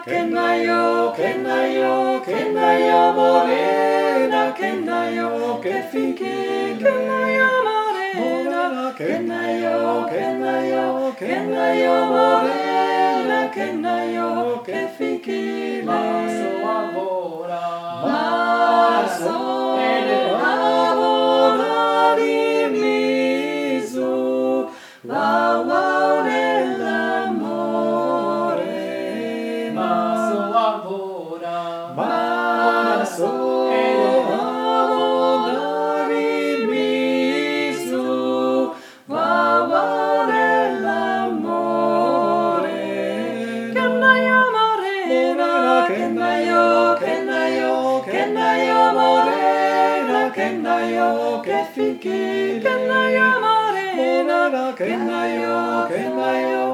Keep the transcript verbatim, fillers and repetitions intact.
che naio, che naio, che naio morena, che naio, che finché, che naio morena, che naio, che naio, che naio morena, che naio, che finché, Maso avora, maso avora di misu, wow wow nell'amore, maso avora, maso avora di misu, wow wow nell'amore, che naio morena, che naio, che naio, che naio morena, che naio, che finché, che naio morena, che naio, che naio,